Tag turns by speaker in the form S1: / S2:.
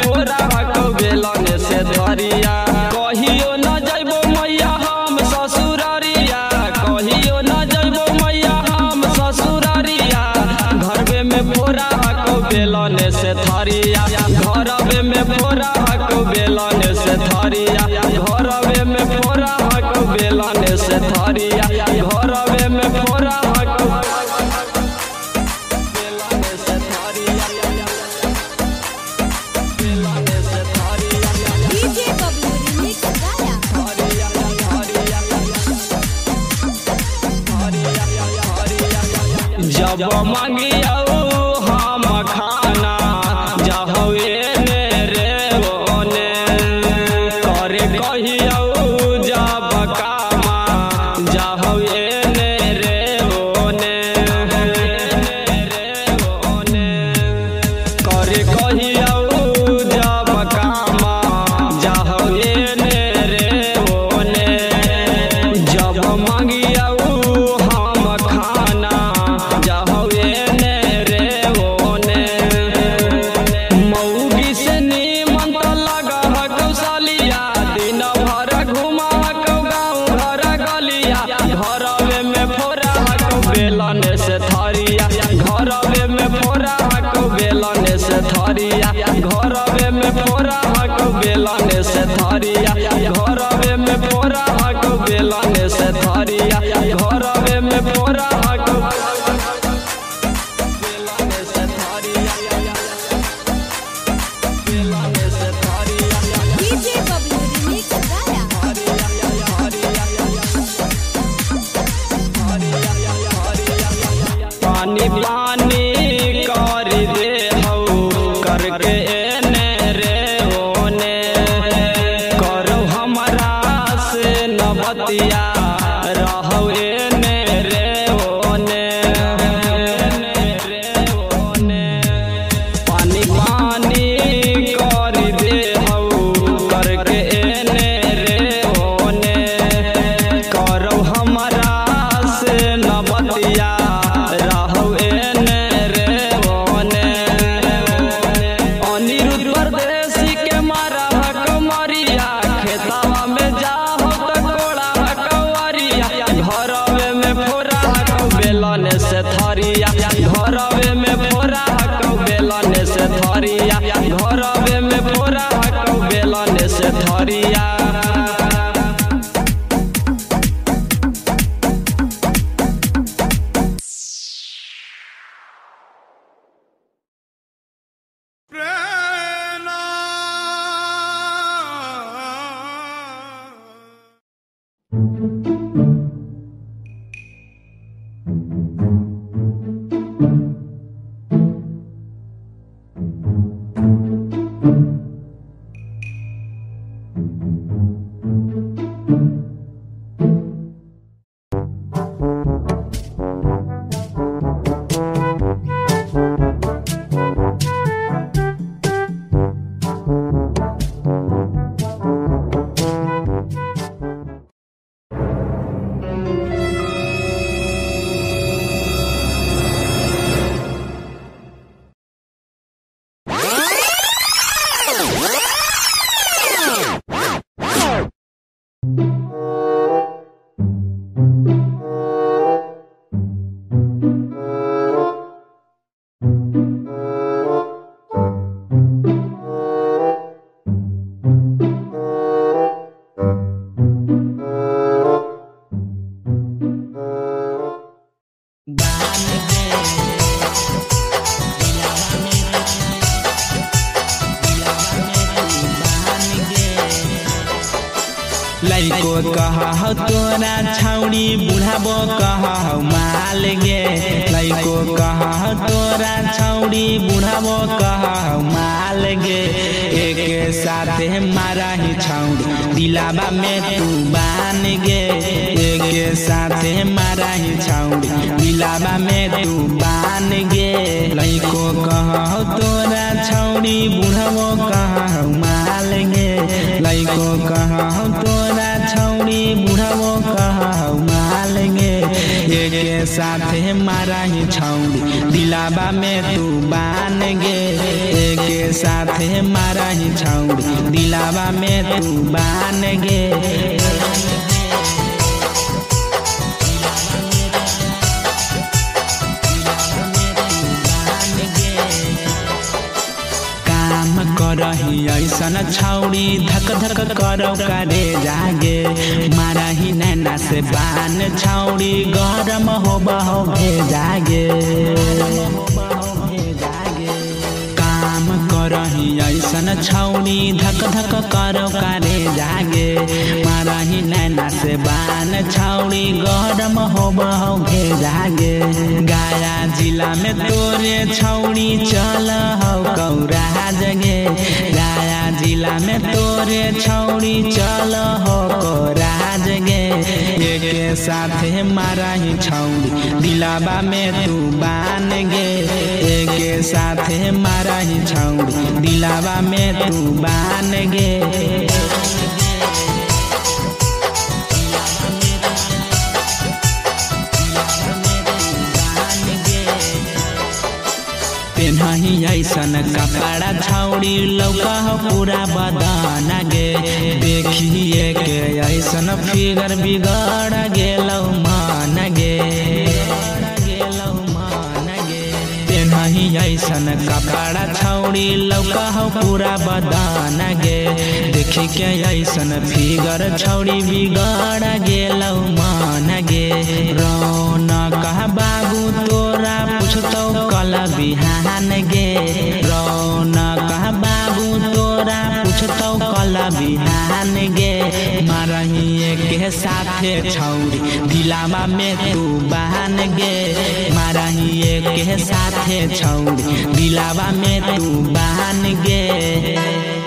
S1: फोरा हको बेलन से धरिया कहियो न जइबो मैया हम ससुरारिया कहियो न जइबो मैया हम ससुरारिया घरवे में फोरा हको बेलन से धरिया घरवे में फोरा हको बेलन से धरिया घरवे में फोरा हको बेलन से धरिया घरवे में फोरा हको बेलन से धरिया बेलन से धरिया
S2: डीजे बबलू रिमिक्स गाया
S1: जब मांगियो हम खाना जाहो एने रे ओने करे कहियो जब कामा जाहो एने रे ओने करे कहियो जब कामा जाहो एने रे ओने जब मांगियो हम खाना जाहो एने रे ओने मौगी से नीमन त लगह कौशलिया दिन भर घुमा हकौ गाँव घर गलिया घरवे में फोरा हकौ बेलन से धरिया घरवे में फोरा हकौ बेलन से धरिया घरवे में फोरा हकौ बेलन से धरिया घरवे में फोरा हकौ बेलन से धरिया घरवे में फोरा हकौ बेलन से धरिया बेलन से धरिया
S2: डीजे बबलू रिमिक्स गाया
S1: पानी पानी कर दे हौ करके एने रे ओने करो हमरा से न बतिया रहौ एने रे ओने पानी पानी कर दे हौ करके एने रे ओने करो हमरा से न बतिया रहौ एने रे ओने अनिरुद्ध परदेसी के मारा हको मरिया खेतवा में जाहो त कोड़ा हको अरिया घरवे में फोरा हको बेलन से धरिया घरवे में फोरा हको बेलन से धरिया घरवे में फोरा हको बेलन से धरिया
S3: लइको कहा तोरा छौड़ी बुढ़ाबो कहा माल गे लइको कहा तोरा छौड़ी बुढ़ाबो कहा माल गे एक साथे मारा ही छौड़ी दिलाबा में तू बान गे एक साथे मारा ही छौड़ी दिलाबा में तू बान गे लइको कहा तोरा छौड़ी बुढ़ाबो कहा माल गे लइको कहा तोरा छौड़ी बुढ़ाबो कहा माल गे एक साथे मारा ही छौड़ी दिलाबा में तू बान गे एक एक साथे मारा ही छौड़ी दिलावा में तू बान गे। करही ऐसन छौड़ी धक धक करो करे जागे मारा ही नैना से बान छौड़ी गरम हो बहो जागे। काम करही ऐसन छौड़ी धक धक करो करे जागे मारा ही नैना से बान छौड़ी गरम हो बहो जागे। गया जिला में तोरे छौड़ी चल हो कौरा जगे गया जिला में तोरे छौड़ी चल हो कौरा जगे। एक साथे मारा ही छौड़ी दिलावा में तू बान गे एक साथे मारा ही छौड़ी दिलावा में तू बान गे। पेन्ही ऐसन कपड़ा छौड़ी लौका हो पूरा बदन गे देखिए के ऐसन फिगर बिगड़ गेलौ मन गे। पेन्ही ऐसन कपड़ा छौड़ी लौका हो पूरा बदन गे देखी के ऐसन फिगर छौड़ी बिगड़ गेलौ मन गे। रौनक बाबू तोरा पूछतौ कल बिहान गे रौनक बाबू तोरा पूछतौ कल बिहान गे। मारही एक साथे छौड़ी दिलावा में तू बहान गे मारही एक साथे छौड़ी दिलावा में तू बहान गे।